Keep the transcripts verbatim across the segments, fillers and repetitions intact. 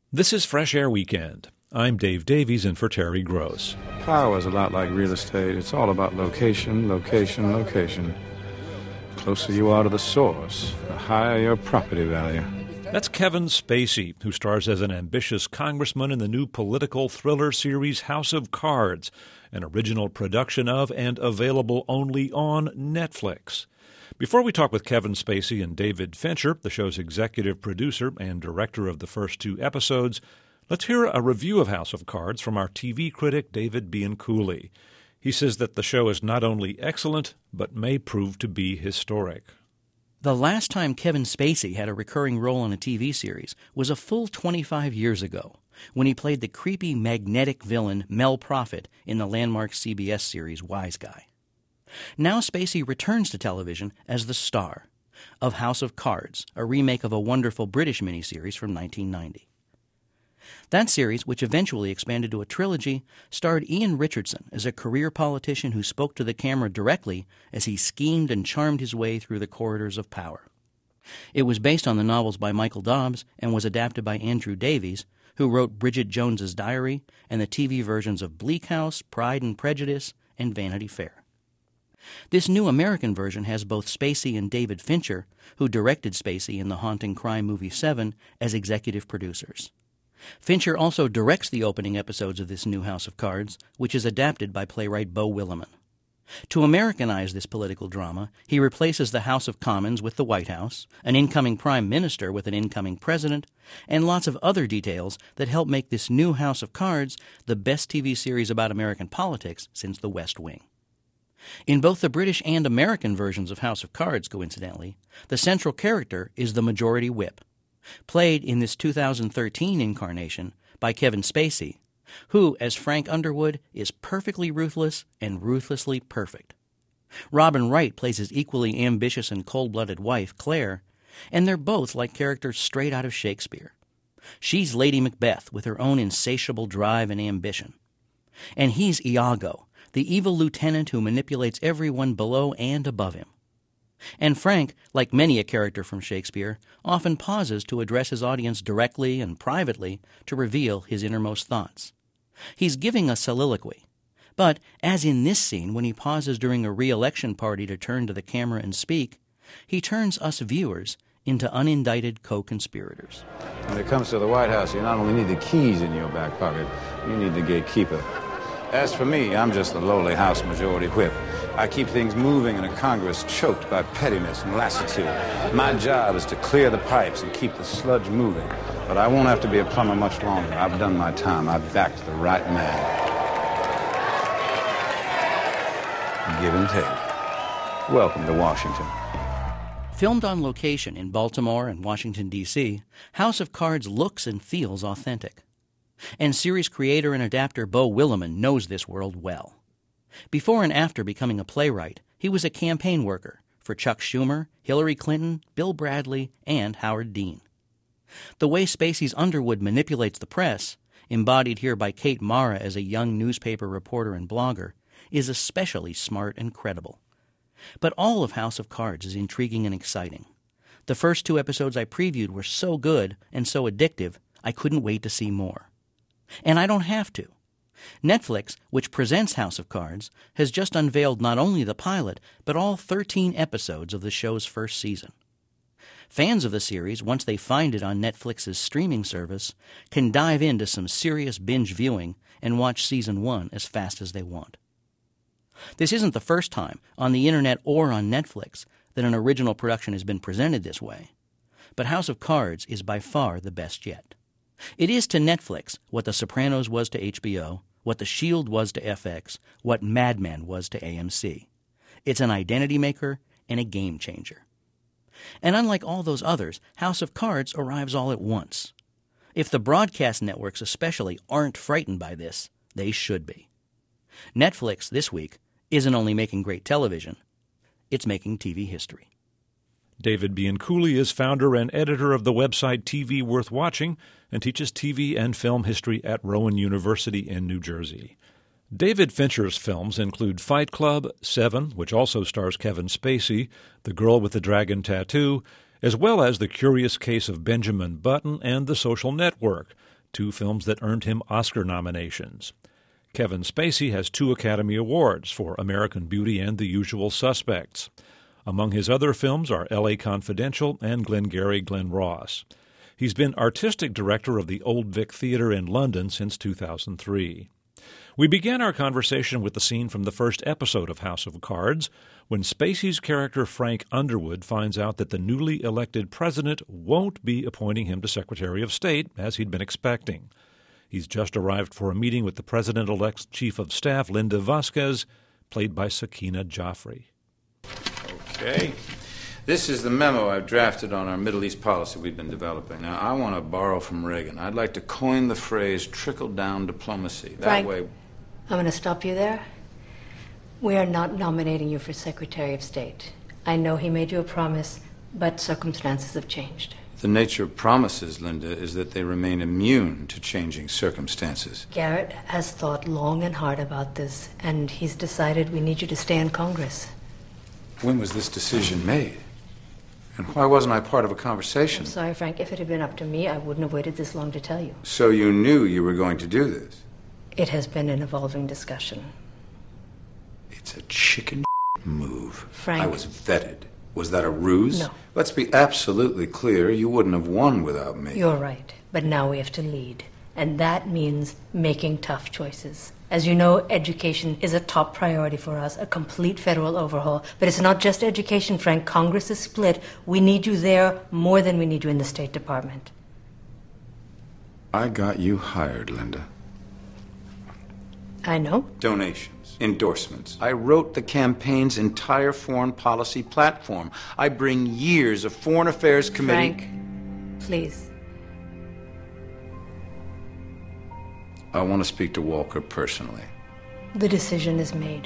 This is Fresh Air Weekend. I'm Dave Davies in for Terry Gross. Power is a lot like real estate. It's all about location, location, location. The closer you are to the source, the higher your property value. That's Kevin Spacey, who stars as an ambitious congressman in the new political thriller series House of Cards, an original production of and available only on Netflix. Before we talk with Kevin Spacey and David Fincher, the show's executive producer and director of the first two episodes, let's hear a review of House of Cards from our T V critic David Bianculli. He says that the show is not only excellent, but may prove to be historic. The last time Kevin Spacey had a recurring role in a T V series was a full twenty-five years ago, when he played the creepy, magnetic villain Mel Prophet in the landmark C B S series Wise Guy. Now Spacey returns to television as the star of House of Cards, a remake of a wonderful British miniseries from nineteen ninety. That series, which eventually expanded to a trilogy, starred Ian Richardson as a career politician who spoke to the camera directly as he schemed and charmed his way through the corridors of power. It was based on the novels by Michael Dobbs and was adapted by Andrew Davies, who wrote Bridget Jones's Diary and the T V versions of Bleak House, Pride and Prejudice, and Vanity Fair. This new American version has both Spacey and David Fincher, who directed Spacey in the haunting crime movie Seven, as executive producers. Fincher also directs the opening episodes of this new House of Cards, which is adapted by playwright Beau Willimon. To Americanize this political drama, he replaces the House of Commons with the White House, an incoming prime minister with an incoming president, and lots of other details that help make this new House of Cards the best T V series about American politics since The West Wing. In both the British and American versions of House of Cards, coincidentally, the central character is the Majority Whip, played in this two thousand thirteen incarnation by Kevin Spacey, who, as Frank Underwood, is perfectly ruthless and ruthlessly perfect. Robin Wright plays his equally ambitious and cold-blooded wife, Claire, and they're both like characters straight out of Shakespeare. She's Lady Macbeth with her own insatiable drive and ambition. And he's Iago, the evil lieutenant who manipulates everyone below and above him. And Frank, like many a character from Shakespeare, often pauses to address his audience directly and privately to reveal his innermost thoughts. He's giving a soliloquy, but, as in this scene when he pauses during a re-election party to turn to the camera and speak, he turns us viewers into unindicted co-conspirators. When it comes to the White House, you not only need the keys in your back pocket, you need the gatekeeper. As for me, I'm just the lowly House Majority Whip. I keep things moving in a Congress choked by pettiness and lassitude. My job is to clear the pipes and keep the sludge moving. But I won't have to be a plumber much longer. I've done my time. I've backed the right man. Give and take. Welcome to Washington. Filmed on location in Baltimore and Washington, D C, House of Cards looks and feels authentic. And series creator and adapter Beau Willimon knows this world well. Before and after becoming a playwright, he was a campaign worker for Chuck Schumer, Hillary Clinton, Bill Bradley, and Howard Dean. The way Spacey's Underwood manipulates the press, embodied here by Kate Mara as a young newspaper reporter and blogger, is especially smart and credible. But all of House of Cards is intriguing and exciting. The first two episodes I previewed were so good and so addictive, I couldn't wait to see more. And I don't have to. Netflix, which presents House of Cards, has just unveiled not only the pilot, but all thirteen episodes of the show's first season. Fans of the series, once they find it on Netflix's streaming service, can dive into some serious binge viewing and watch season one as fast as they want. This isn't the first time, on the internet or on Netflix, that an original production has been presented this way. But House of Cards is by far the best yet. It is to Netflix what The Sopranos was to H B O, what The Shield was to F X, what Mad Men was to A M C. It's an identity maker and a game changer. And unlike all those others, House of Cards arrives all at once. If the broadcast networks especially aren't frightened by this, they should be. Netflix, this week, isn't only making great television, it's making T V history. David Bianculli is founder and editor of the website T V Worth Watching and teaches T V and film history at Rowan University in New Jersey. David Fincher's films include Fight Club, Seven, which also stars Kevin Spacey, The Girl with the Dragon Tattoo, as well as The Curious Case of Benjamin Button and The Social Network, two films that earned him Oscar nominations. Kevin Spacey has two Academy Awards for American Beauty and The Usual Suspects. Among his other films are L A Confidential and Glengarry Glen Ross. He's been artistic director of the Old Vic Theatre in London since two thousand three. We began our conversation with the scene from the first episode of House of Cards, when Spacey's character Frank Underwood finds out that the newly elected president won't be appointing him to Secretary of State, as he'd been expecting. He's just arrived for a meeting with the president-elect's chief of staff, Linda Vasquez, played by Sakina Joffrey. Okay. This is the memo I've drafted on our Middle East policy we've been developing. Now, I want to borrow from Reagan. I'd like to coin the phrase trickle-down diplomacy. That Frank, way... I'm going to stop you there. We are not nominating you for Secretary of State. I know he made you a promise, but circumstances have changed. The nature of promises, Linda, is that they remain immune to changing circumstances. Garrett has thought long and hard about this, and he's decided we need you to stay in Congress. When was this decision made? And why wasn't I part of a conversation? I'm sorry, Frank. If it had been up to me, I wouldn't have waited this long to tell you. So you knew you were going to do this? It has been an evolving discussion. It's a chicken move. Frank. I was vetted. Was that a ruse? No. Let's be absolutely clear. You wouldn't have won without me. You're right. But now we have to lead. And that means making tough choices. As you know, education is a top priority for us, a complete federal overhaul. But it's not just education, Frank. Congress is split. We need you there more than we need you in the State Department. I got you hired, Linda. I know. Donations, endorsements. I wrote the campaign's entire foreign policy platform. I bring years of foreign affairs committee... Frank, please. I want to speak to Walker personally. The decision is made.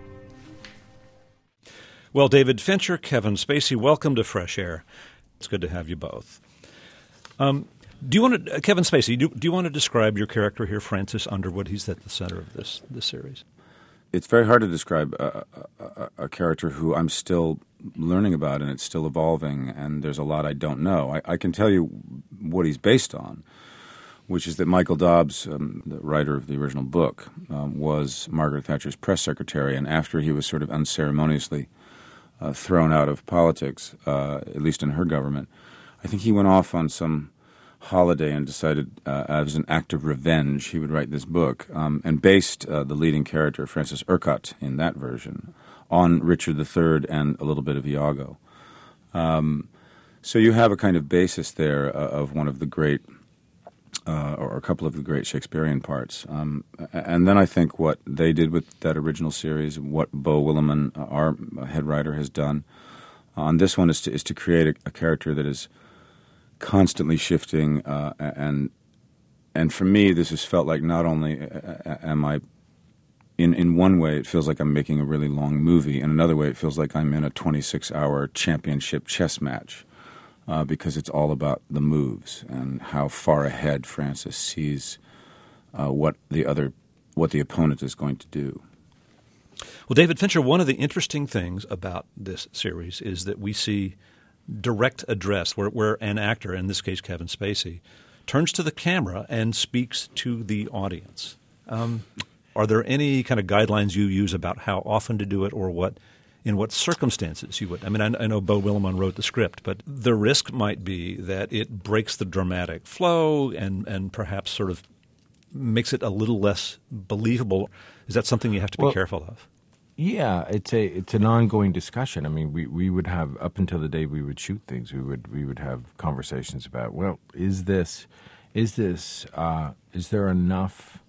Well, David Fincher, Kevin Spacey, welcome to Fresh Air. It's good to have you both. Um, do you want to, uh, Kevin Spacey, do, do you want to describe your character here, Francis Underwood? He's at the center of this this series. It's very hard to describe a, a, a character who I'm still learning about, and it's still evolving, and there's a lot I don't know. I, I can tell you what he's based on, which is that Michael Dobbs, um, the writer of the original book, um, was Margaret Thatcher's press secretary, and after he was sort of unceremoniously uh, thrown out of politics, uh, at least in her government, I think he went off on some holiday and decided, uh, as an act of revenge, he would write this book, um, and based uh, the leading character, Francis Urquhart, in that version, on Richard the Third and a little bit of Iago. Um, so you have a kind of basis there uh, of one of the great, uh, or a couple of the great Shakespearean parts. Um, and then I think what they did with that original series, what Beau Willimon, uh, our head writer, has done on this one is to, is to create a, a character that is constantly shifting, uh, and and for me, this has felt like not only am I, in in one way, it feels like I'm making a really long movie. In another way, it feels like I'm in a twenty-six hour championship chess match, uh, because it's all about the moves and how far ahead Francis sees uh, what the other, what the opponent is going to do. Well, David Fincher, one of the interesting things about this series is that we see direct address, where, where an actor, in this case Kevin Spacey, turns to the camera and speaks to the audience. Um, are there any kind of guidelines you use about how often to do it, or what, in what circumstances you would? I mean, I, I know Beau Willimon wrote the script, but the risk might be that it breaks the dramatic flow and, and perhaps sort of makes it a little less believable. Is that something you have to be well, careful of? Yeah, it's a it's an ongoing discussion. I mean, we, we would have, up until the day we would shoot things, we would we would have conversations about, well, is this is this uh, is there enough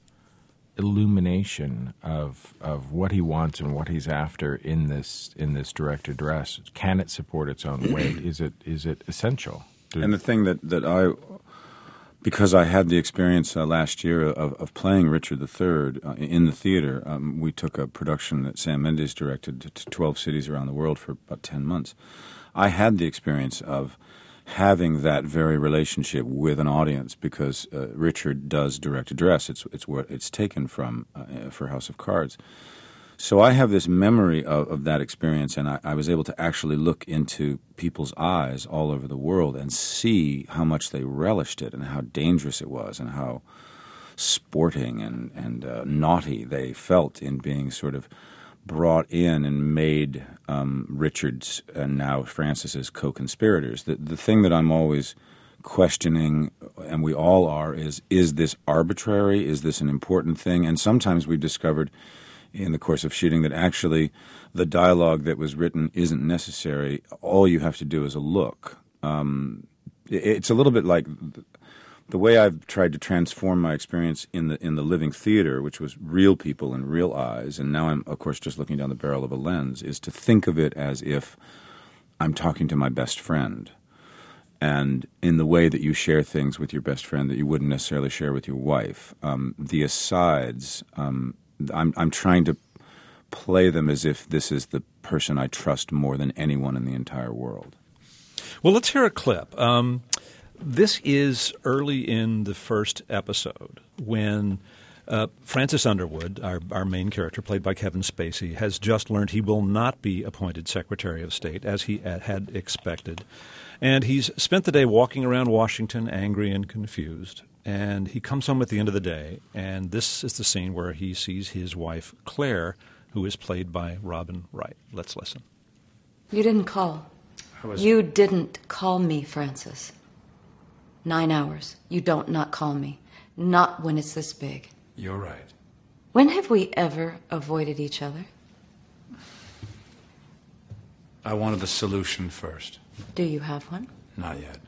illumination of of what he wants and what he's after in this in this direct address? Can it support its own weight? Is it is it essential? Do And the thing that, that I, because I had the experience uh, last year of, of playing Richard the Third uh, in the theater, um, we took a production that Sam Mendes directed to, to twelve cities around the world for about ten months. I had the experience of having that very relationship with an audience because uh, Richard does direct address. It's it's what it's taken from uh, for House of Cards. So I have this memory of, of that experience, and I, I was able to actually look into people's eyes all over the world and see how much they relished it and how dangerous it was and how sporting and, and uh, naughty they felt in being sort of brought in and made um, Richard's and now Francis's co-conspirators. The, the thing that I'm always questioning, and we all are, is, is this arbitrary? Is this an important thing? And sometimes we've discovered in the course of shooting that actually the dialogue that was written isn't necessary. All you have to do is a look. Um, it, it's a little bit like the way I've tried to transform my experience in the in the living theater, which was real people and real eyes, and now I'm, of course, just looking down the barrel of a lens, is to think of it as if I'm talking to my best friend. And in the way that you share things with your best friend that you wouldn't necessarily share with your wife, um, the asides, um, I'm, I'm trying to play them as if this is the person I trust more than anyone in the entire world. Well, let's hear a clip. Um, this is early in the first episode when uh, Francis Underwood, our, our main character, played by Kevin Spacey, has just learned he will not be appointed Secretary of State, as he had expected. And he's spent the day walking around Washington angry and confused. And he comes home at the end of the day, and this is the scene where he sees his wife, Claire, who is played by Robin Wright. Let's listen. You didn't call. I was... You didn't call me, Francis. Nine hours. You don't not call me. Not when it's this big. You're right. When have we ever avoided each other? I wanted the solution first. Do you have one? Not yet.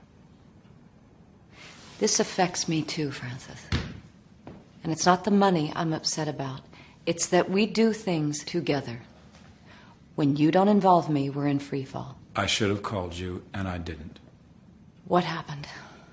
This affects me too, Francis. And it's not the money I'm upset about. It's that we do things together. When you don't involve me, we're in free fall. I should have called you, and I didn't. What happened?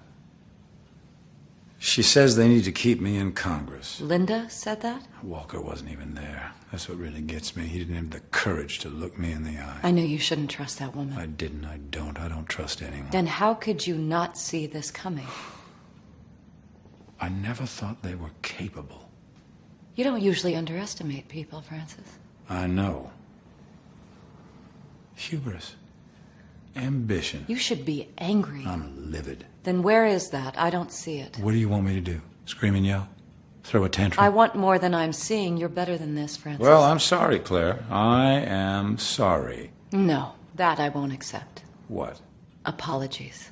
She says they need to keep me in Congress. Linda said that? Walker wasn't even there. That's what really gets me. He didn't have the courage to look me in the eye. I knew you shouldn't trust that woman. I didn't. I don't. I don't trust anyone. Then how could you not see this coming? I never thought they were capable. You don't usually underestimate people, Francis. I know. Hubris. Ambition. You should be angry. I'm livid. Then where is that? I don't see it. What do you want me to do? Scream and yell? Throw a tantrum? I want more than I'm seeing. You're better than this, Francis. Well, I'm sorry, Claire. I am sorry. No, that I won't accept. What? Apologies.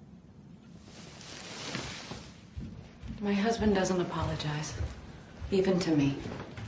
My husband doesn't apologize. Even to me.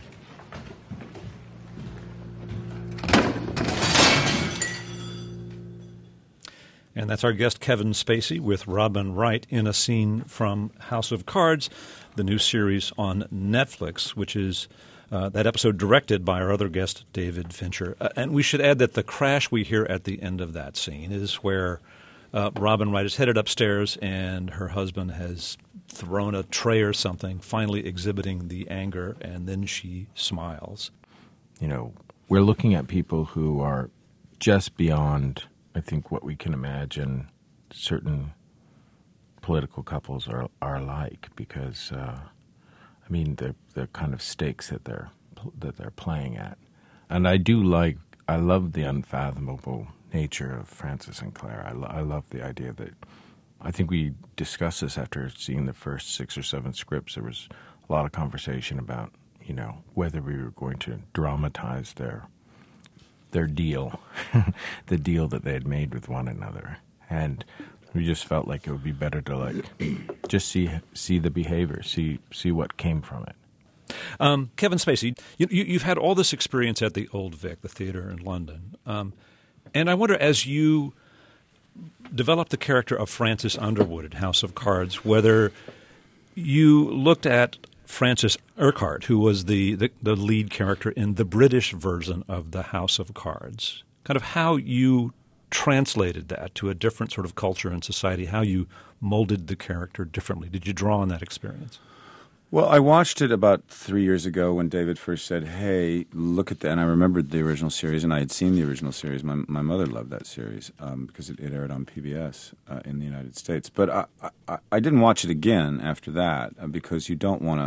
And that's our guest, Kevin Spacey, with Robin Wright in a scene from House of Cards, the new series on Netflix, which is uh, that episode directed by our other guest, David Fincher. Uh, and we should add that the crash we hear at the end of that scene is where uh, Robin Wright is headed upstairs and her husband has thrown a tray or something, finally exhibiting the anger, and then she smiles. You know, we're looking at people who are just beyond, I think, what we can imagine certain political couples are are like, because uh, I mean the the kind of stakes that they're that they're playing at, and I do like I love the unfathomable nature of Francis and Claire. I, lo- I love the idea that I think we discussed this after seeing the first six or seven scripts. There was a lot of conversation about, you know, whether we were going to dramatize their their deal, the deal that they had made with one another. And we just felt like it would be better to like just see see the behavior, see see what came from it. Um, Kevin Spacey, you, you, you've had all this experience at the Old Vic, the theater in London. Um, and I wonder, as you developed the character of Francis Underwood in House of Cards, whether you looked at Francis Urquhart, who was the, the, the lead character in the British version of the House of Cards, kind of how you translated that to a different sort of culture and society, how you molded the character differently. Did you draw on that experience? Well, I watched it about three years ago when David first said, hey, look at that. And I remembered the original series, and I had seen the original series. My my mother loved that series um, because it, it aired on P B S uh, in the United States. But I, I, I didn't watch it again after that uh, because you don't want to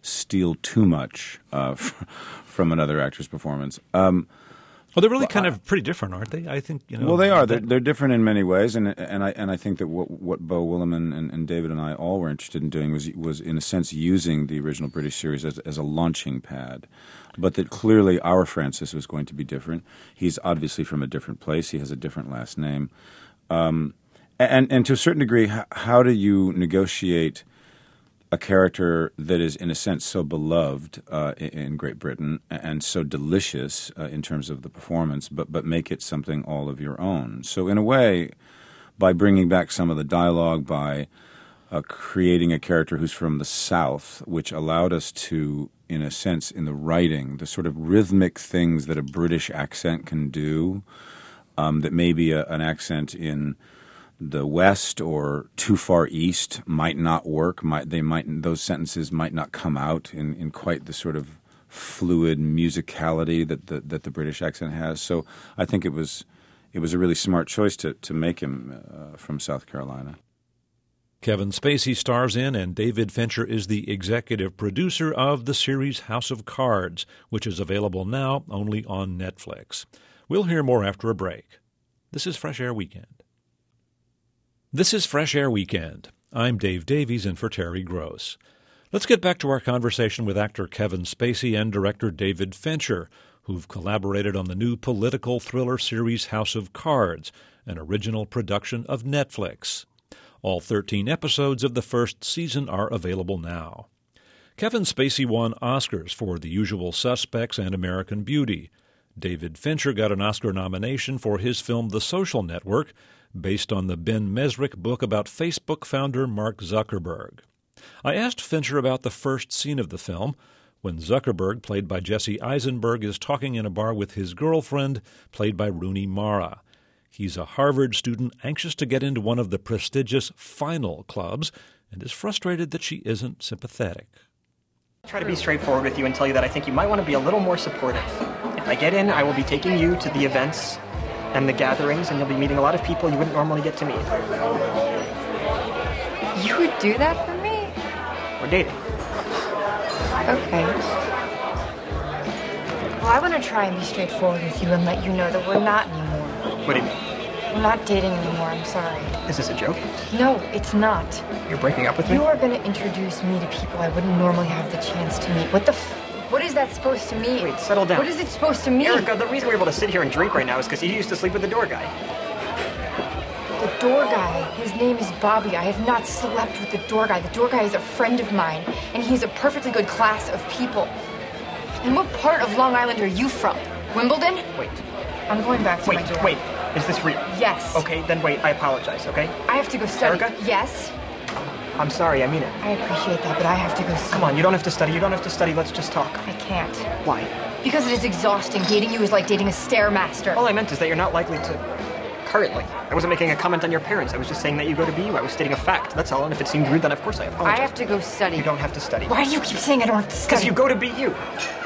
steal too much uh, from another actor's performance. Um, Well, they're really kind of pretty different, aren't they? I think you know. Well, they are. They're, they're different in many ways, and and I and I think that what what Beau Willimon and, and David and I all were interested in doing was was in a sense using the original British series as as a launching pad, but that clearly our Francis was going to be different. He's obviously from a different place. He has a different last name, um, and and to a certain degree, how, how do you negotiate a character that is, in a sense, so beloved uh, in Great Britain and so delicious uh, in terms of the performance, but but make it something all of your own. So in a way, by bringing back some of the dialogue, by uh, creating a character who's from the South, which allowed us to, in a sense, in the writing, the sort of rhythmic things that a British accent can do, um, that maybe a, an accent in the West or too far east might not work. Might they might those sentences might not come out in, in quite the sort of fluid musicality that the that the British accent has. So I think it was it was a really smart choice to to make him uh, from South Carolina. Kevin Spacey stars in, and David Fincher is the executive producer of the series House of Cards, which is available now only on Netflix. We'll hear more after a break. This is Fresh Air Weekend. This is Fresh Air Weekend. I'm Dave Davies in for Terry Gross. Let's get back to our conversation with actor Kevin Spacey and director David Fincher, who've collaborated on the new political thriller series House of Cards, an original production of Netflix. All thirteen episodes of the first season are available now. Kevin Spacey won Oscars for The Usual Suspects and American Beauty. David Fincher got an Oscar nomination for his film The Social Network, based on the Ben Mesrick book about Facebook founder Mark Zuckerberg. I asked Fincher about the first scene of the film, when Zuckerberg, played by Jesse Eisenberg, is talking in a bar with his girlfriend, played by Rooney Mara. He's a Harvard student anxious to get into one of the prestigious final clubs and is frustrated that she isn't sympathetic. I'll try to be straightforward with you and tell you that I think you might want to be a little more supportive. If I get in, I will be taking you to the events and the gatherings, and you'll be meeting a lot of people you wouldn't normally get to meet. You would do that for me? We're dating. Okay. Well, I want to try and be straightforward with you and let you know that we're not anymore. What do you mean? We're not dating anymore, I'm sorry. Is this a joke? No, it's not. You're breaking up with me? You are going to introduce me to people I wouldn't normally have the chance to meet. What the f... What is that supposed to mean? Wait, settle down. What is it supposed to mean? Erica, the reason we're able to sit here and drink right now is because you used to sleep with the door guy. The door guy. His name is Bobby. I have not slept with the door guy. The door guy is a friend of mine, and he's a perfectly good class of people. And what part of Long Island are you from? Wimbledon? Wait. I'm going back to wait, my dorm. Wait, is this real? Yes. Okay, then wait, I apologize, okay? I have to go study. Erica? Yes. I'm sorry, I mean it. I appreciate that, but I have to go study. Come on, you don't have to study, you don't have to study, let's just talk. I can't. Why? Because it is exhausting. Dating you is like dating a stairmaster. All I meant is that you're not likely to... Currently. I wasn't making a comment on your parents. I was just saying that you go to B U. I was stating a fact. That's all. And if it seemed rude, then of course I apologize. I have to go study. You don't have to study. Why do you keep saying I don't have to study? Because you go to B U.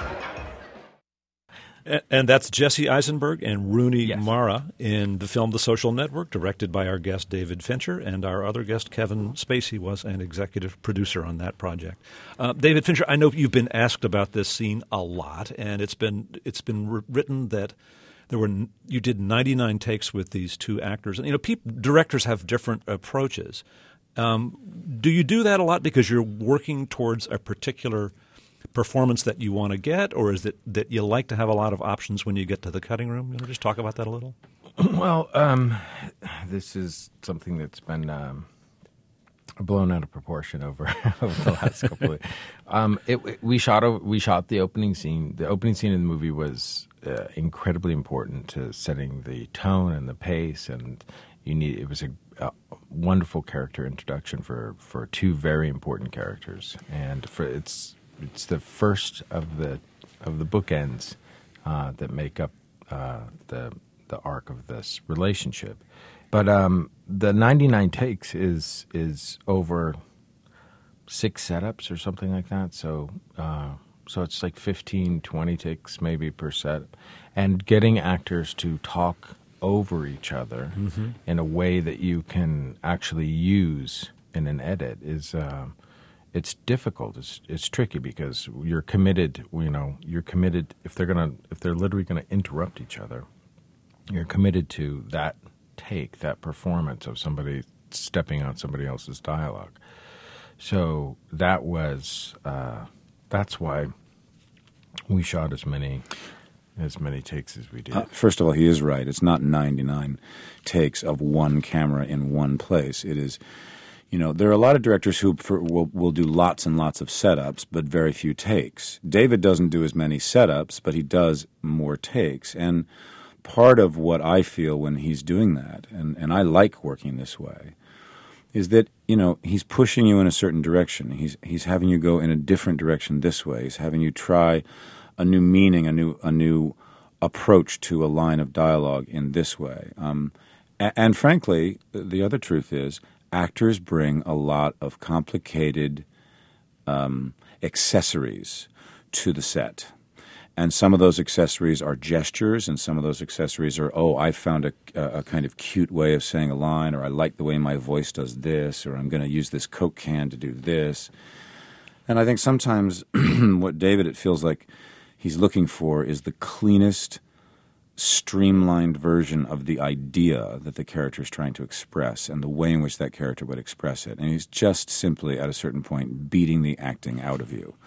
And that's Jesse Eisenberg and Rooney Yes. Mara in the film The Social Network, directed by our guest David Fincher, and our other guest Kevin Spacey was an executive producer on that project. Uh, David Fincher, I know you've been asked about this scene a lot, and it's been it's been written that there were you did ninety-nine takes with these two actors, and you know, people, directors have different approaches. Um, do you do that a lot because you're working towards a particular performance that you want to get, or is it that you like to have a lot of options when you get to the cutting room? You want to just talk about that a little? Well, um, this is something that's been um, blown out of proportion over, over the last couple of. Um, it, it, we shot a, we shot the opening scene. The opening scene in the movie was uh, incredibly important to setting the tone and the pace, and you need. It was a, a wonderful character introduction for, for two very important characters, and for it's. It's the first of the of the bookends uh, that make up uh, the the arc of this relationship. But um, the ninety-nine takes is is over six setups or something like that. So uh, so it's like fifteen, twenty takes maybe per set, and getting actors to talk over each other mm-hmm. in a way that you can actually use in an edit is. Uh, it's difficult. It's it's tricky because you're committed. You know, you're committed. If they're gonna, if they're literally gonna interrupt each other, you're committed to that take, that performance of somebody stepping on somebody else's dialogue. So that was uh, that's why we shot as many as many takes as we did. Uh, first of all, he is right. It's not ninety-nine takes of one camera in one place. It is. You know, there are a lot of directors who for, will, will do lots and lots of setups, but very few takes. David doesn't do as many setups, but he does more takes. And part of what I feel when he's doing that, and, and I like working this way, is that, you know, he's pushing you in a certain direction. He's he's having you go in a different direction this way. He's having you try a new meaning, a new a new approach to a line of dialogue in this way. Um, and, and frankly, the other truth is, actors bring a lot of complicated um, accessories to the set. And some of those accessories are gestures, and some of those accessories are, oh, I found a, a kind of cute way of saying a line, or I like the way my voice does this, or I'm going to use this Coke can to do this. And I think sometimes what David, it feels like he's looking for is the cleanest, streamlined version of the idea that the character is trying to express and the way in which that character would express it. And he's just simply, at a certain point, beating the acting out of you.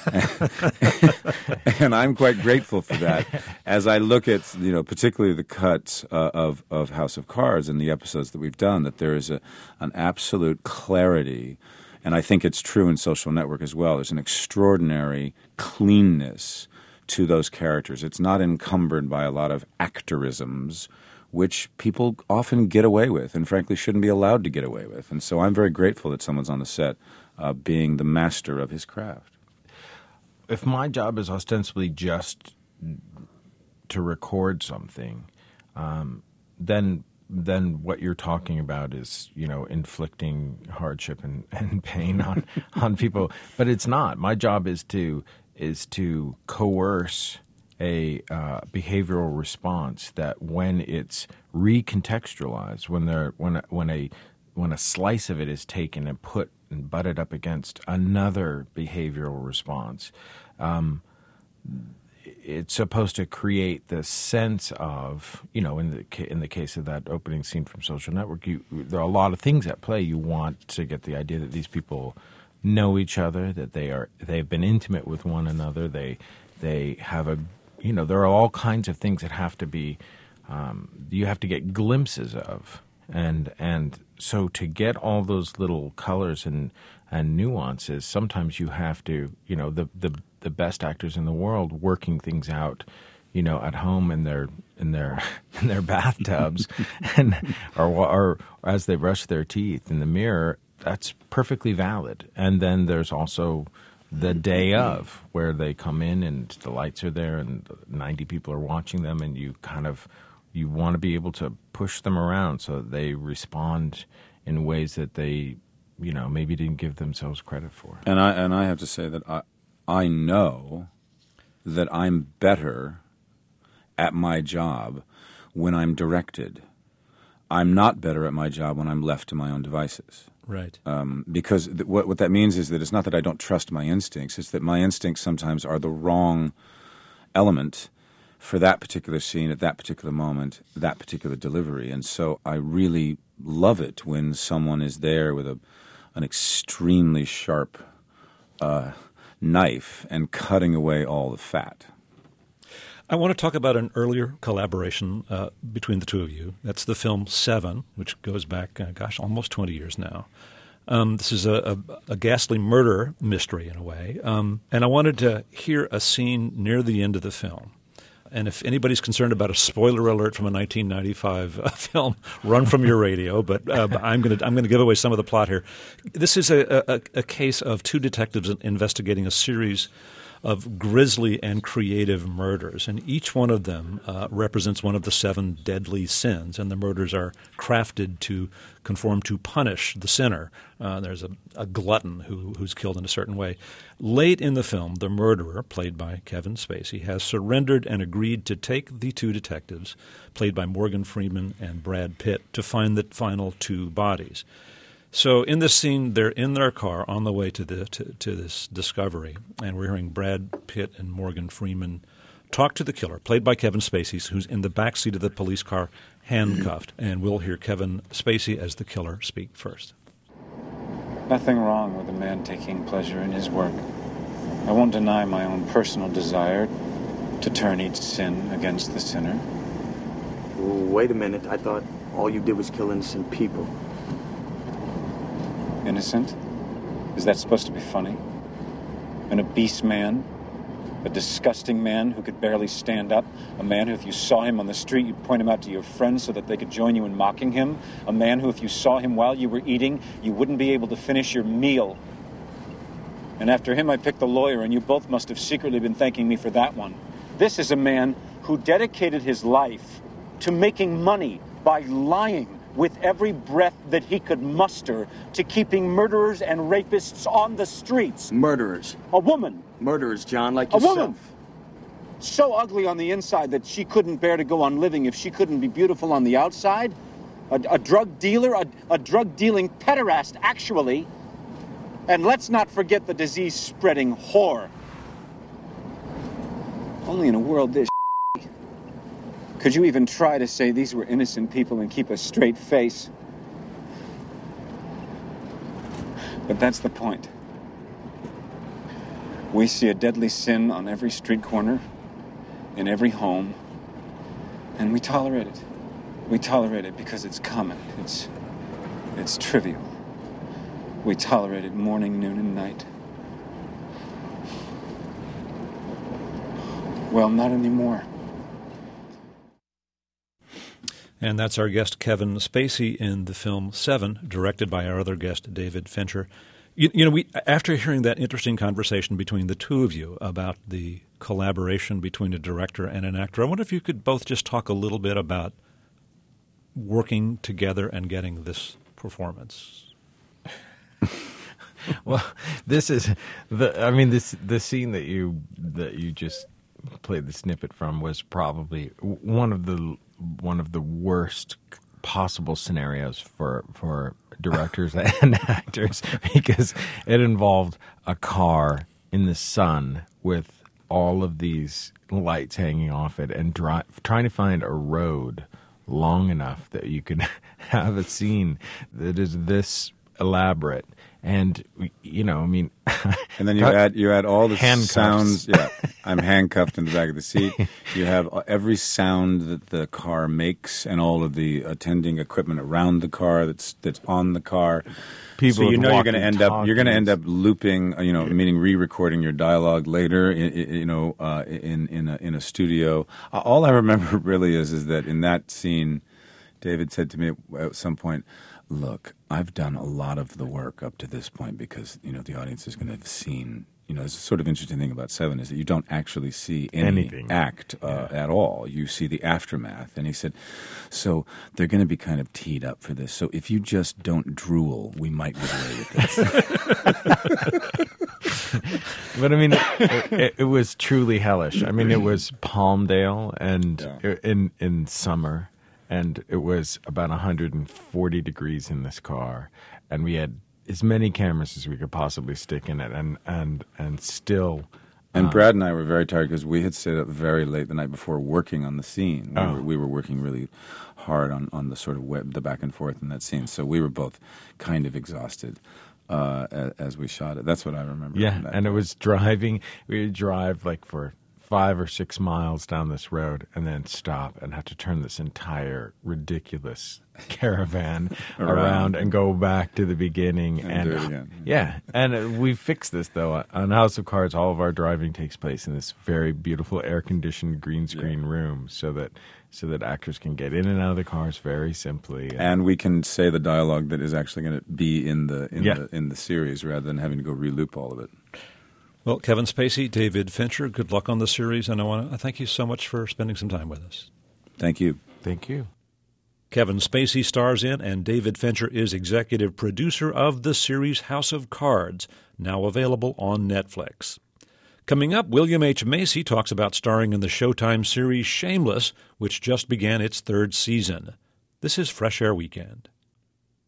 And I'm quite grateful for that. As I look at, you know, particularly the cuts uh, of, of House of Cards and the episodes that we've done, that there is a, an absolute clarity, and I think it's true in Social Network as well. There's an extraordinary cleanness to those characters. It's not encumbered by a lot of actorisms, which people often get away with and frankly shouldn't be allowed to get away with. And so I'm very grateful that someone's on the set uh, being the master of his craft. If my job is ostensibly just to record something, um, then then what you're talking about is, you know, inflicting hardship and, and pain on, on people. But it's not. My job is to is to coerce a uh, behavioral response that, when it's recontextualized, when there when a, when a when a slice of it is taken and put and butted up against another behavioral response, um, it's supposed to create the sense of, you know, in the in the case of that opening scene from Social Network, you, there are a lot of things at play. You want to get the idea that these people know each other, that they are they've been intimate with one another. They they have a you know there are all kinds of things that have to be um, you have to get glimpses of, and and so to get all those little colors and and nuances, sometimes you have to you know the the the best actors in the world working things out, you know, at home in their in their in their bathtubs, and or, or as they brush their teeth in the mirror. That's perfectly valid. And then there's also the day of, where they come in and the lights are there and ninety people are watching them, and you kind of you want to be able to push them around so that they respond in ways that they, you know, maybe didn't give themselves credit for. And I and I have to say that I I know that I'm better at my job when I'm directed. I'm not better at my job when I'm left to my own devices. Right. Um, because th- what, what that means is that it's not that I don't trust my instincts. It's that my instincts sometimes are the wrong element for that particular scene at that particular moment, that particular delivery. And so I really love it when someone is there with a an extremely sharp uh, knife and cutting away all the fat. I want to talk about an earlier collaboration uh, between the two of you. That's the film Seven, which goes back, uh, gosh, almost twenty years now. Um, this is a, a, a ghastly murder mystery in a way. Um, and I wanted to hear a scene near the end of the film. And if anybody's concerned about a spoiler alert from a nineteen ninety-five uh, film, run from your radio. But uh, I'm going to I'm going to give away some of the plot here. This is a, a, a case of two detectives investigating a series of grisly and creative murders, and each one of them uh, represents one of the seven deadly sins, and the murders are crafted to conform to punish the sinner. Uh, there's a, a glutton who, who's killed in a certain way. Late in the film, the murderer, played by Kevin Spacey, has surrendered and agreed to take the two detectives, played by Morgan Freeman and Brad Pitt, to find the final two bodies. So in this scene, they're in their car on the way to the to, to this discovery, and we're hearing Brad Pitt and Morgan Freeman talk to the killer, played by Kevin Spacey, who's in the back seat of the police car, handcuffed. And we'll hear Kevin Spacey as the killer speak first. Nothing wrong with a man taking pleasure in his work. I won't deny my own personal desire to turn each sin against the sinner. Wait a minute. I thought all you did was kill innocent people. Innocent? Is that supposed to be funny? An obese man? A disgusting man who could barely stand up? A man who, if you saw him on the street, you'd point him out to your friends so that they could join you in mocking him? A man who, if you saw him while you were eating, you wouldn't be able to finish your meal? And after him, I picked the lawyer, and you both must have secretly been thanking me for that one. This is a man who dedicated his life to making money by lying with every breath that he could muster, to keeping murderers and rapists on the streets. Murderers. A woman. Murderers, John, like A yourself. woman. So ugly on the inside that she couldn't bear to go on living if she couldn't be beautiful on the outside. A, a drug dealer, a, a drug-dealing pederast, actually. And let's not forget the disease-spreading whore. Only in a world this could you even try to say these were innocent people and keep a straight face? But that's the point. We see a deadly sin on every street corner, in every home, and we tolerate it. We tolerate it because it's common. It's, it's trivial. We tolerate it morning, noon, and night. Well, not anymore. And that's our guest, Kevin Spacey, in the film Seven, directed by our other guest, David Fincher. You, you know, we after hearing that interesting conversation between the two of you about the collaboration between a director and an actor, I wonder if you could both just talk a little bit about working together and getting this performance. Well, this is the. I mean, this the scene that you that you just played the snippet from was probably one of the one of the worst possible scenarios for for directors and actors, because it involved a car in the sun with all of these lights hanging off it and dri- trying to find a road long enough that you could have a scene that is this elaborate. And, you know, I mean... And then you add you add all the handcuffs. sounds. Yeah, I'm handcuffed in the back of the seat. You have every sound that the car makes and all of the attending equipment around the car that's that's on the car. People so you with know you're going to end up walkie-talkies. you're going to end up looping, you know, meaning re-recording your dialogue later, in, in, you know, uh, in in a, in a studio. Uh, all I remember really is is that in that scene, David said to me at, at some point, "Look, I've done a lot of the work up to this point because, you know, the audience is going to have seen, you know, it's a sort of interesting thing about Seven is that you don't actually see any Anything. act uh, Yeah. at all. You see the aftermath." And he said, "So they're going to be kind of teed up for this. So if you just don't drool, we might get away with this." But I mean, it, it, it was truly hellish. I mean, it was Palmdale and Yeah. in in summer, and it was about one hundred forty degrees in this car, and we had as many cameras as we could possibly stick in it, and and and still. And uh, Brad and I were very tired because we had stayed up very late the night before working on the scene. We, Oh. were, we were working really hard on, on the sort of web, the back and forth in that scene. So we were both kind of exhausted uh, as, as we shot it. That's what I remember. Yeah, from that and it part. was driving. We would drive like for five or six miles down this road and then stop and have to turn this entire ridiculous caravan around. Around. and go back to the beginning. And And, do it again. yeah, and uh, we fixed this though. On House of Cards, all of our driving takes place in this very beautiful air-conditioned green screen Yeah. room, so that so that actors can get in and out of the cars very simply. And, And we can say the dialogue that is actually going to be in the in Yeah. the in the series rather than having to go re-loop all of it. Well, Kevin Spacey, David Fincher, good luck on the series, and I want to thank you so much for spending some time with us. Thank you. thank you. Kevin Spacey stars in, and David Fincher is executive producer of the series House of Cards, now available on Netflix. Coming up, William H. Macy talks about starring in the Showtime series Shameless, which just began its third season. This is Fresh Air Weekend.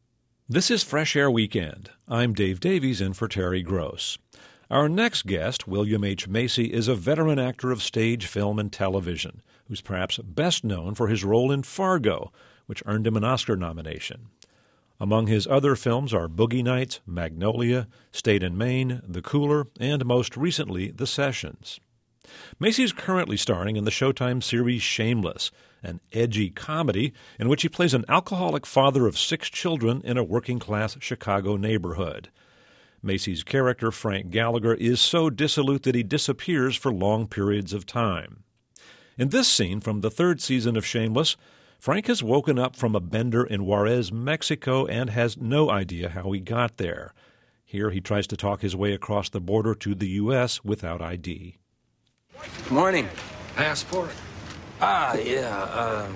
This is Fresh Air Weekend. I'm Dave Davies in for Terry Gross. Our next guest, William H. Macy, is a veteran actor of stage, film, and television, who's perhaps best known for his role in Fargo, which earned him an Oscar nomination. Among his other films are Boogie Nights, Magnolia, State and Maine, The Cooler, and most recently, The Sessions. Macy is currently starring in the Showtime series Shameless, an edgy comedy in which he plays an alcoholic father of six children in a working-class Chicago neighborhood. Macy's character, Frank Gallagher, is so dissolute that he disappears for long periods of time. In this scene from the third season of Shameless, Frank has woken up from a bender in Juarez, Mexico, and has no idea how he got there. Here he tries to talk his way across the border to the U S without I D. Morning. Passport? Ah, yeah, uh...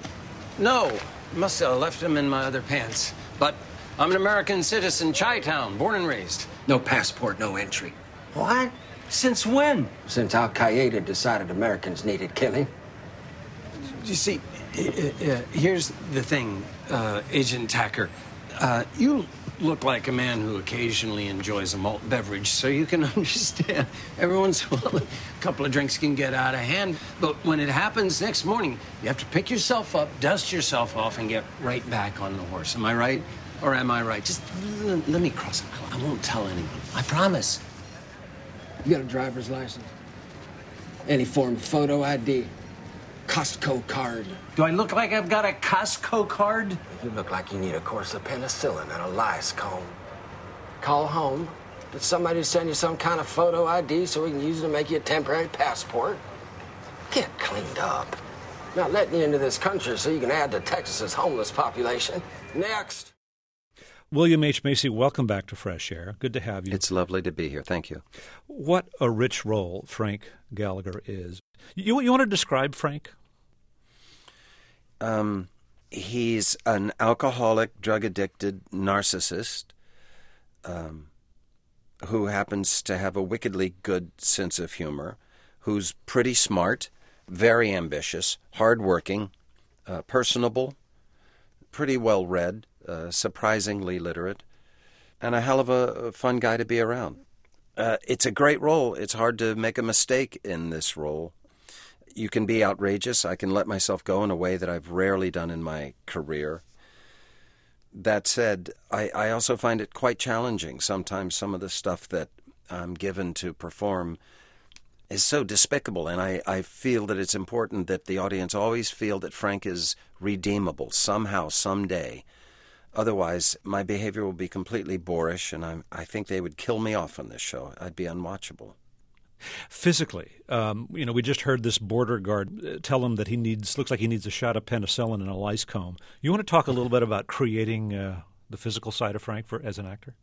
No, must have left them in my other pants. But I'm an American citizen, Chi-Town, born and raised. No passport, no entry. What? Since when? Since Al-Qaeda decided Americans needed killing. You see, uh, uh, here's the thing, uh, Agent Tacker. Uh, you look like a man who occasionally enjoys a malt beverage, so you can understand. Every once in a while, a couple of drinks can get out of hand. But when it happens next morning, you have to pick yourself up, dust yourself off, and get right back on the horse. Am I right? Or am I right? Just l- let me cross it. I won't tell anyone. I promise. You got a driver's license? Any form of photo I D? Costco card? Do I look like I've got a Costco card? You look like you need a course of penicillin and a lice comb. Call home. Did somebody send you some kind of photo I D so we can use it to make you a temporary passport? Get cleaned up. Not letting you into this country so you can add to Texas's homeless population. Next. William H. Macy, welcome back to Fresh Air. Good to have you. It's lovely to be here. Thank you. What a rich role Frank Gallagher is. You, you want to describe Frank? Um, he's an alcoholic, drug-addicted narcissist um, who happens to have a wickedly good sense of humor, who's pretty smart, very ambitious, hardworking, uh, personable, pretty well-read, uh, surprisingly literate, and a hell of a fun guy to be around. Uh, it's a great role. It's hard to make a mistake in this role. You can be outrageous. I can let myself go in a way that I've rarely done in my career. That said, I, I also find it quite challenging. Sometimes some of the stuff that I'm given to perform is so despicable, and I, I feel that it's important that the audience always feel that Frank is redeemable somehow, someday. Otherwise, my behavior will be completely boorish, and I'm, I think they would kill me off on this show. I'd be unwatchable. Physically, um, you know, we just heard this border guard tell him that he needs, looks like he needs a shot of penicillin and a lice comb. You want to talk a little bit about creating uh, the physical side of Frank for, as an actor?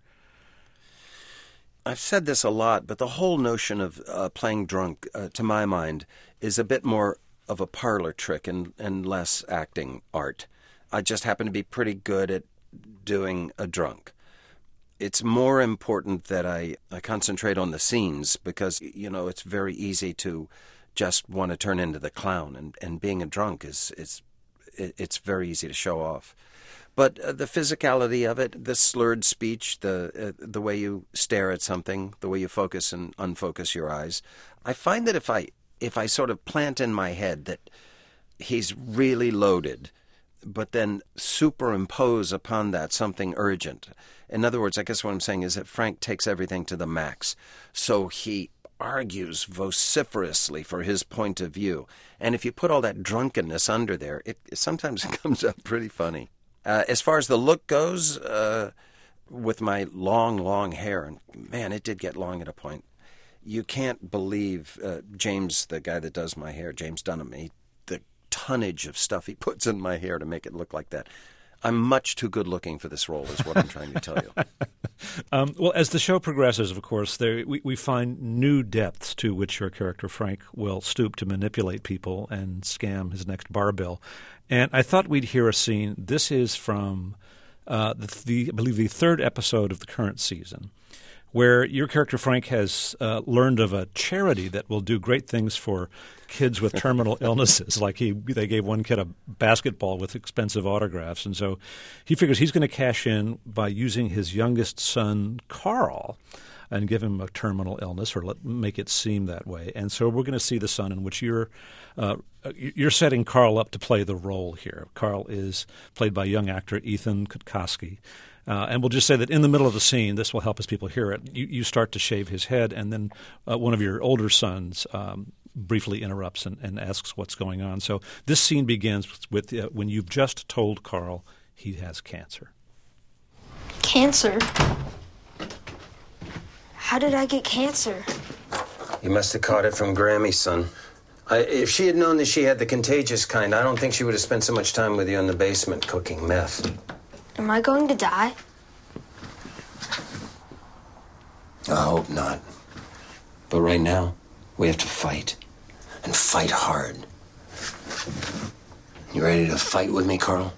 I've said this a lot, but the whole notion of uh, playing drunk, uh, to my mind, is a bit more of a parlor trick and, and less acting art. I just happen to be pretty good at doing a drunk. It's more important that I, I concentrate on the scenes because, you know, it's very easy to just want to turn into the clown. And, and being a drunk is, is it's very easy to show off. But uh, the physicality of it, the slurred speech, the uh, the way you stare at something, the way you focus and unfocus your eyes, I find that if I if I sort of plant in my head that he's really loaded, but then superimpose upon that something urgent. In other words, I guess what I'm saying is that Frank takes everything to the max. So he argues vociferously for his point of view. And if you put all that drunkenness under there, it, it sometimes comes up pretty funny. Uh, as far as the look goes, uh, with my long, long hair, and man, it did get long at a point, you can't believe uh, James, the guy that does my hair, James Dunham, he, the tonnage of stuff he puts in my hair to make it look like that. I'm much too good looking for this role is what I'm trying to tell you. um, well, as the show progresses, of course, there we, we find new depths to which your character, Frank, will stoop to manipulate people and scam his next bar bill. And I thought we'd hear a scene. This is from, uh, the, the I believe, the third episode of the current season, where your character, Frank, has uh, learned of a charity that will do great things for kids with terminal illnesses. Like he, they gave one kid a basketball with expensive autographs. And so he figures he's going to cash in by using his youngest son, Carl, and give him a terminal illness, or let, make it seem that way. And so we're going to see the son in which you're uh, you're setting Carl up to play the role here. Carl is played by young actor Ethan Kutkoski. Uh, and we'll just say that in the middle of the scene, this will help as people hear it, you, you start to shave his head, and then uh, one of your older sons um, briefly interrupts and, and asks what's going on. So this scene begins with uh, when you've just told Carl he has cancer. Cancer? How did I get cancer? You must have caught it from Grammy, son. I, if she had known that she had the contagious kind, I don't think she would have spent so much time with you in the basement cooking meth. Am I going to die? I hope not. But right now, we have to fight. And fight hard. You ready to fight with me, Carl?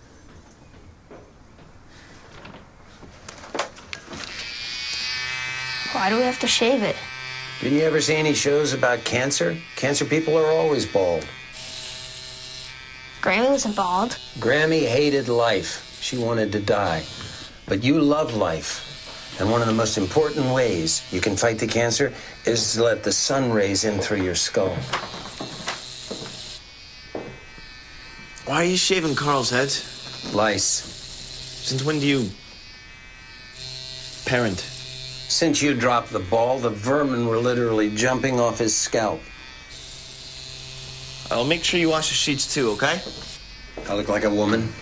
Why do we have to shave it? Didn't you ever see any shows about cancer? Cancer people are always bald. Grammy wasn't bald. Grammy hated life. She wanted to die. But you love life. And one of the most important ways you can fight the cancer is to let the sun rays in through your skull. Why are you shaving Carl's head? Lice. Since when do you parent? Since you dropped the ball, the vermin were literally jumping off his scalp. I'll make sure you wash the sheets too, okay? I look like a woman?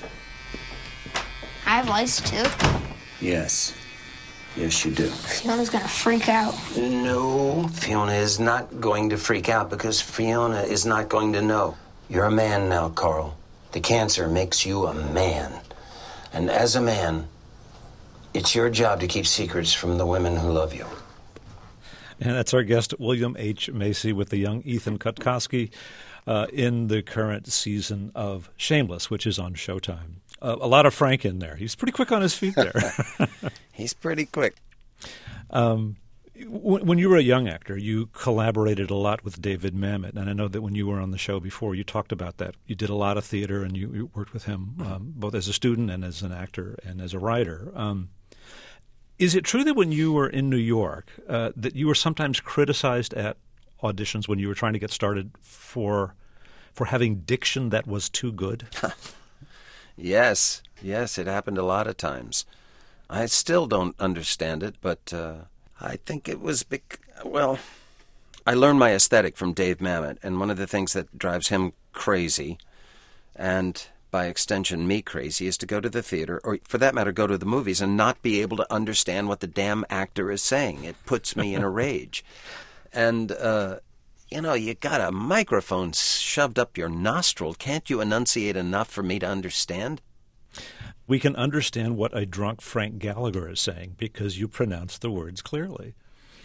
I have lice too. Yes. Yes, you do. Fiona's gonna freak out. No, Fiona is not going to freak out because Fiona is not going to know. You're a man now, Carl. The cancer makes you a man. And as a man, it's your job to keep secrets from the women who love you. And that's our guest, William H. Macy, with the young Ethan Kutkoski uh, in the current season of Shameless, which is on Showtime. Uh, a lot of Frank in there. He's pretty quick on his feet there. He's pretty quick. Um, w- when you were a young actor, you collaborated a lot with David Mamet, and I know that when you were on the show before, you talked about that. You did a lot of theater, and you, you worked with him um, both as a student and as an actor and as a writer. Um, is it true that when you were in New York, uh, that you were sometimes criticized at auditions when you were trying to get started for for having diction that was too good? Yes, yes, it happened a lot of times. I still don't understand it, but uh, I think it was, bec- well, I learned my aesthetic from Dave Mamet, and one of the things that drives him crazy, and by extension me crazy, is to go to the theater, or for that matter, go to the movies, and not be able to understand what the damn actor is saying. It puts me in a rage. And, uh, you know, you got a microphone shoved up your nostril. Can't you enunciate enough for me to understand? We can understand what a drunk Frank Gallagher is saying because you pronounce the words clearly.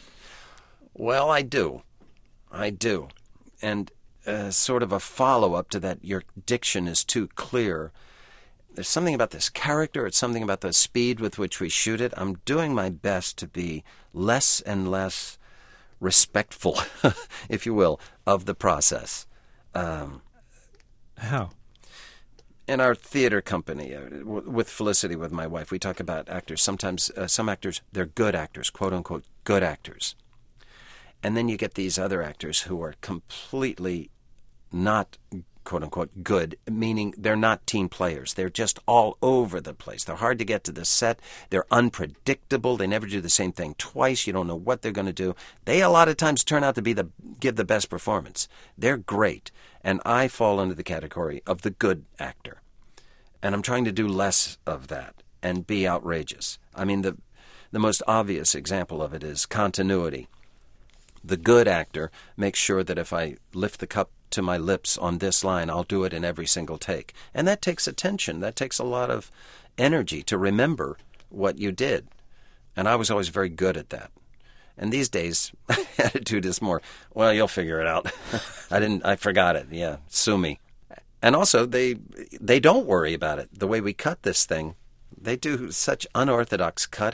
Well, I do. I do. And uh, sort of a follow-up to that, your diction is too clear. There's something about this character. It's something about the speed with which we shoot it. I'm doing my best to be less and less respectful, if you will, of the process. Um, How? In our theater company, uh, w- with Felicity, with my wife, we talk about actors. Sometimes uh, some actors, they're good actors, quote-unquote, good actors. And then you get these other actors who are completely not, quote-unquote, good, meaning they're not team players. They're just all over the place. They're hard to get to the set. They're unpredictable. They never do the same thing twice. You don't know what they're going to do. They a lot of times turn out to be the give the best performance. They're great. And I fall into the category of the good actor. And I'm trying to do less of that and be outrageous. I mean, the the most obvious example of it is continuity. The good actor makes sure that if I lift the cup to my lips on this line, I'll do it in every single take. And that takes attention. That takes a lot of energy to remember what you did. And I was always very good at that. And these days, attitude is more, well, you'll figure it out. I didn't, I forgot it. Yeah, sue me. And also, they they don't worry about it. The way we cut this thing, they do such unorthodox cutting.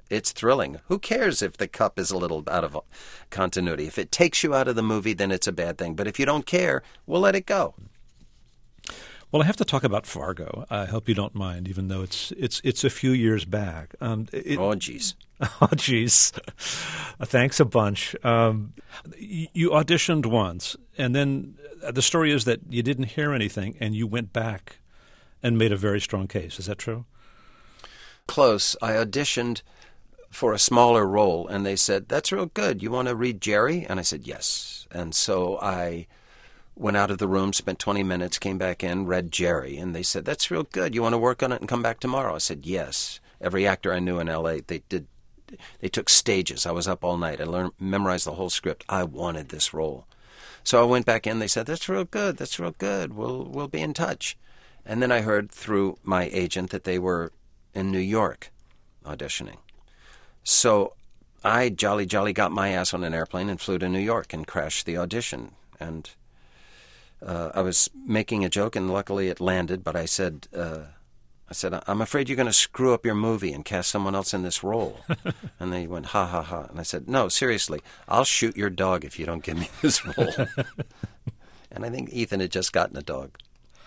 It's thrilling. Who cares if the cup is a little out of continuity? If it takes you out of the movie, then it's a bad thing. But if you don't care, we'll let it go. Well, I have to talk about Fargo. I hope you don't mind, even though it's it's it's a few years back. Um, it, oh, geez. Oh, geez. Thanks a bunch. Um, you auditioned once, and then the story is that you didn't hear anything, and you went back and made a very strong case. Is that true? Close. I auditioned for a smaller role, and they said, that's real good. You want to read Jerry? And I said, yes. And so I went out of the room, spent twenty minutes, came back in, read Jerry, and they said, that's real good. You want to work on it and come back tomorrow? I said, yes. Every actor I knew in L A, they did. They took stages. I was up all night. I learned, memorized the whole script. I wanted this role. So I went back in. They said, that's real good. That's real good. We'll, we'll be in touch. And then I heard through my agent that they were in New York auditioning. So I jolly, jolly got my ass on an airplane and flew to New York and crashed the audition. And uh, I was making a joke, and luckily it landed, but I said, uh, I said, I'm afraid you're going to screw up your movie and cast someone else in this role. And they went, ha, ha, ha. And I said, no, seriously, I'll shoot your dog if you don't give me this role. And I think Ethan had just gotten a dog.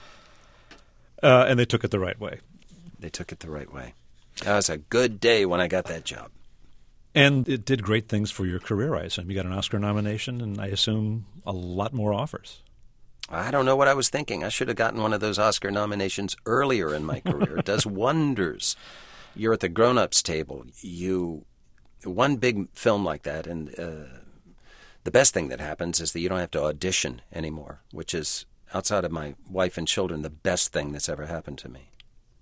Uh, and they took it the right way. They took it the right way. That was a good day when I got that job. And it did great things for your career, I assume. You got an Oscar nomination, and I assume a lot more offers. I don't know what I was thinking. I should have gotten one of those Oscar nominations earlier in my career. It does wonders. You're at the grown-ups table. You, one big film like that, and uh, the best thing that happens is that you don't have to audition anymore, which is, outside of my wife and children, the best thing that's ever happened to me.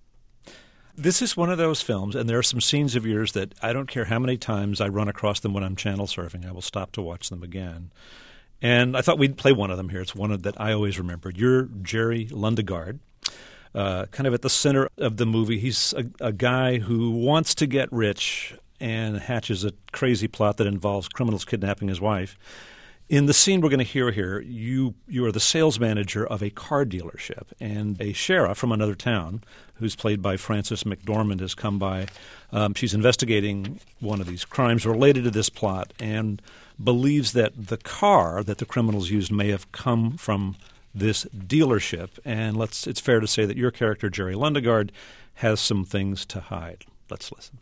This is one of those films, and there are some scenes of yours that I don't care how many times I run across them when I'm channel surfing. I will stop to watch them again. And I thought we'd play one of them here. It's one that I always remembered. You're Jerry Lundegaard, uh, kind of at the center of the movie. He's a, a guy who wants to get rich and hatches a crazy plot that involves criminals kidnapping his wife. In the scene we're going to hear here, you you are the sales manager of a car dealership, and a sheriff from another town, who's played by Frances McDormand, has come by. Um, she's investigating one of these crimes related to this plot and believes that the car that the criminals used may have come from this dealership. And let's it's fair to say that your character, Jerry Lundegaard, has some things to hide. Let's listen.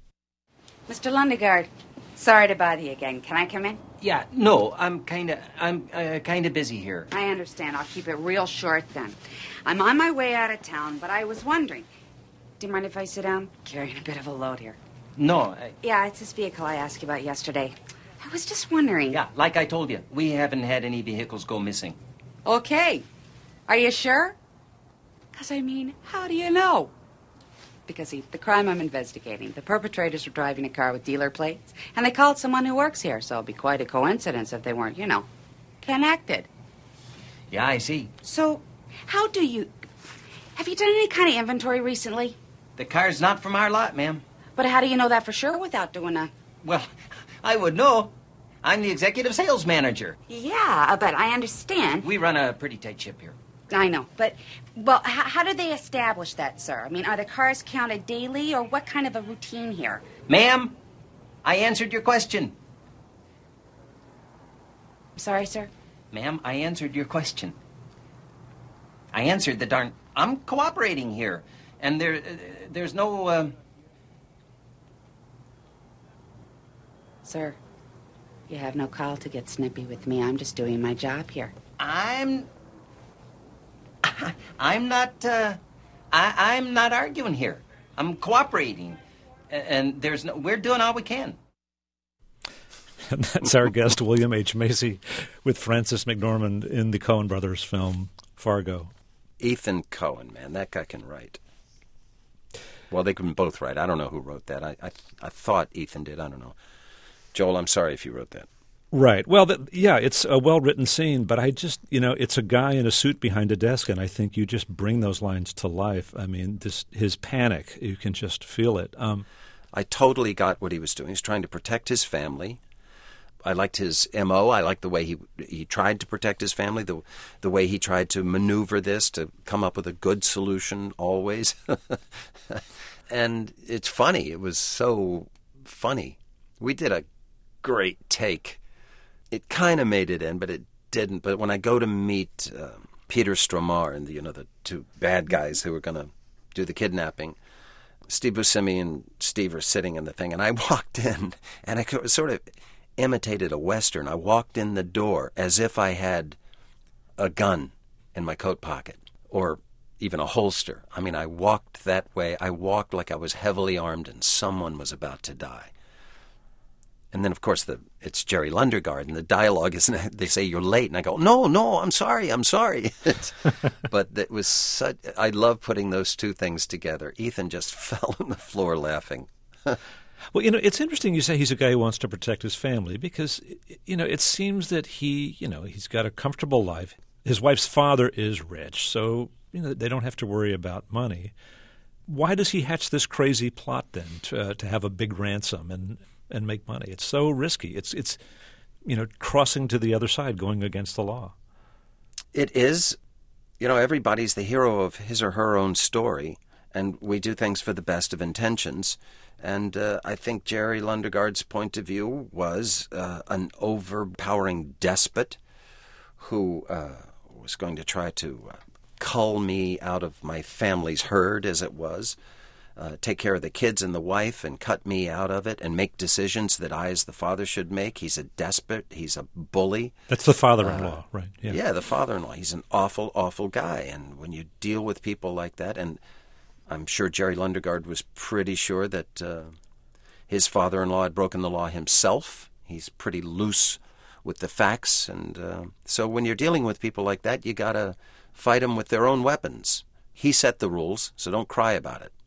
Mister Lundegaard, sorry to bother you again. Can I come in? Yeah, no, I'm kind of I'm uh, kind of busy here. I understand. I'll keep it real short then. I'm on my way out of town, but I was wondering, do you mind if I sit down? Carrying a bit of a load here. No. I... Yeah, it's this vehicle I asked you about yesterday. I was just wondering. Yeah, like I told you, we haven't had any vehicles go missing. Okay. Are you sure? Because, I mean, how do you know? Because see, the crime I'm investigating, the perpetrators were driving a car with dealer plates, and they called someone who works here, so it'd be quite a coincidence if they weren't, you know, connected. Yeah, I see. So, how do you... Have you done any kind of inventory recently? The car's not from our lot, ma'am. But how do you know that for sure without doing a... Well, I would know. I'm the executive sales manager. Yeah, but I understand. We run a pretty tight ship here. I know, but, well, h- how do they establish that, sir? I mean, are the cars counted daily, or what kind of a routine here? Ma'am, I answered your question. Sorry, sir? Ma'am, I answered your question. I answered the darn... I'm cooperating here, and there, uh, there's no, uh... Sir, you have no call to get snippy with me. I'm just doing my job here. I'm... I'm not, uh... I, I'm not arguing here. I'm cooperating. And there's no... We're doing all we can. And that's our guest, William H. Macy, with Frances McDormand in the Coen Brothers film Fargo. Ethan Coen, man, that guy can write. Well, they can both write. I don't know who wrote that. I I, I thought Ethan did. I don't know. Joel, I'm sorry if you wrote that. Right. Well, the, yeah, it's a well-written scene, but I just, you know, it's a guy in a suit behind a desk, and I think you just bring those lines to life. I mean, this his panic, you can just feel it. Um, I totally got what he was doing. He's trying to protect his family. I liked his M O. I liked the way he he tried to protect his family, the the way he tried to maneuver this to come up with a good solution always. And it's funny. It was so funny. We did a great take. It kind of made it in, but it didn't. But when I go to meet uh, Peter Stormare and the, you know, the two bad guys who were going to do the kidnapping, Steve Buscemi and Steve are sitting in the thing, and I walked in, and I sort of imitated a Western. I walked in the door as if I had a gun in my coat pocket, or even a holster. I mean, I walked that way. I walked like I was heavily armed and someone was about to die. And then, of course, the it's Jerry Lundegaard, and the dialogue is, they say, you're late. And I go, no, no, I'm sorry, I'm sorry. But it was such, I love putting those two things together. Ethan just fell on the floor laughing. Well, you know, it's interesting you say he's a guy who wants to protect his family because, you know, it seems that he, you know, he's got a comfortable life. His wife's father is rich, so, you know, they don't have to worry about money. Why does he hatch this crazy plot then to, uh, to have a big ransom and and make money? It's so risky. It's, it's you know, crossing to the other side, going against the law. It is. You know, everybody's the hero of his or her own story, and we do things for the best of intentions. And uh, I think Jerry Lundegaard's point of view was uh, an overpowering despot who uh, was going to try to uh, cull me out of my family's herd, as it was, uh, take care of the kids and the wife and cut me out of it and make decisions that I as the father should make. He's a despot. He's a bully. That's the father-in-law, uh, right? Yeah. yeah, the father-in-law. He's an awful, awful guy. And when you deal with people like that, and I'm sure Jerry Lundegaard was pretty sure that uh, his father-in-law had broken the law himself. He's pretty loose with the facts. And uh, so when you're dealing with people like that, you got to fight them with their own weapons. He set the rules, so don't cry about it.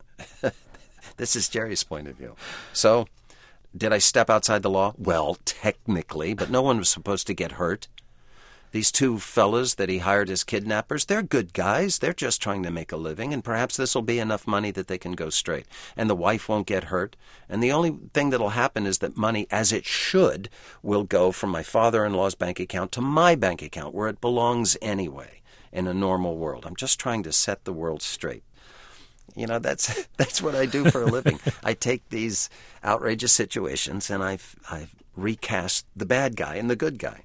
This is Jerry's point of view. So, did I step outside the law? Well, technically, but no one was supposed to get hurt. These two fellas that he hired as kidnappers, they're good guys. They're just trying to make a living, and perhaps this will be enough money that they can go straight. And the wife won't get hurt. And the only thing that will happen is that money, as it should, will go from my father-in-law's bank account to my bank account, where it belongs anyway in a normal world. I'm just trying to set the world straight. You know, that's that's what I do for a living. I take these outrageous situations and I've, I've recast the bad guy and the good guy.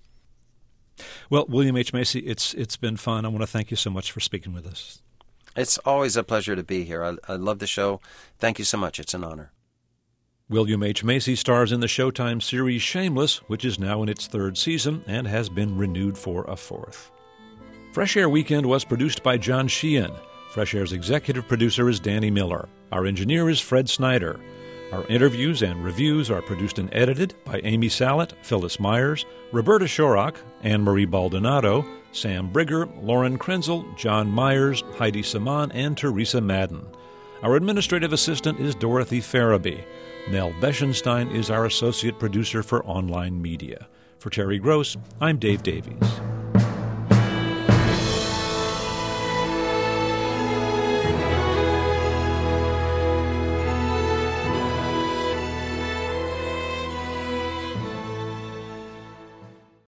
Well, William H. Macy, it's it's been fun. I want to thank you so much for speaking with us. It's always a pleasure to be here. I, I love the show. Thank you so much. It's an honor. William H. Macy stars in the Showtime series Shameless, which is now in its third season and has been renewed for a fourth. Fresh Air Weekend was produced by John Sheehan. Fresh Air's executive producer is Danny Miller. Our engineer is Fred Snyder. Our interviews and reviews are produced and edited by Amy Sallet, Phyllis Myers, Roberta Shorrock, Anne-Marie Baldonado, Sam Brigger, Lauren Krenzel, John Myers, Heidi Saman, and Teresa Madden. Our administrative assistant is Dorothy Farabee. Nell Beschenstein is our associate producer for online media. For Terry Gross, I'm Dave Davies.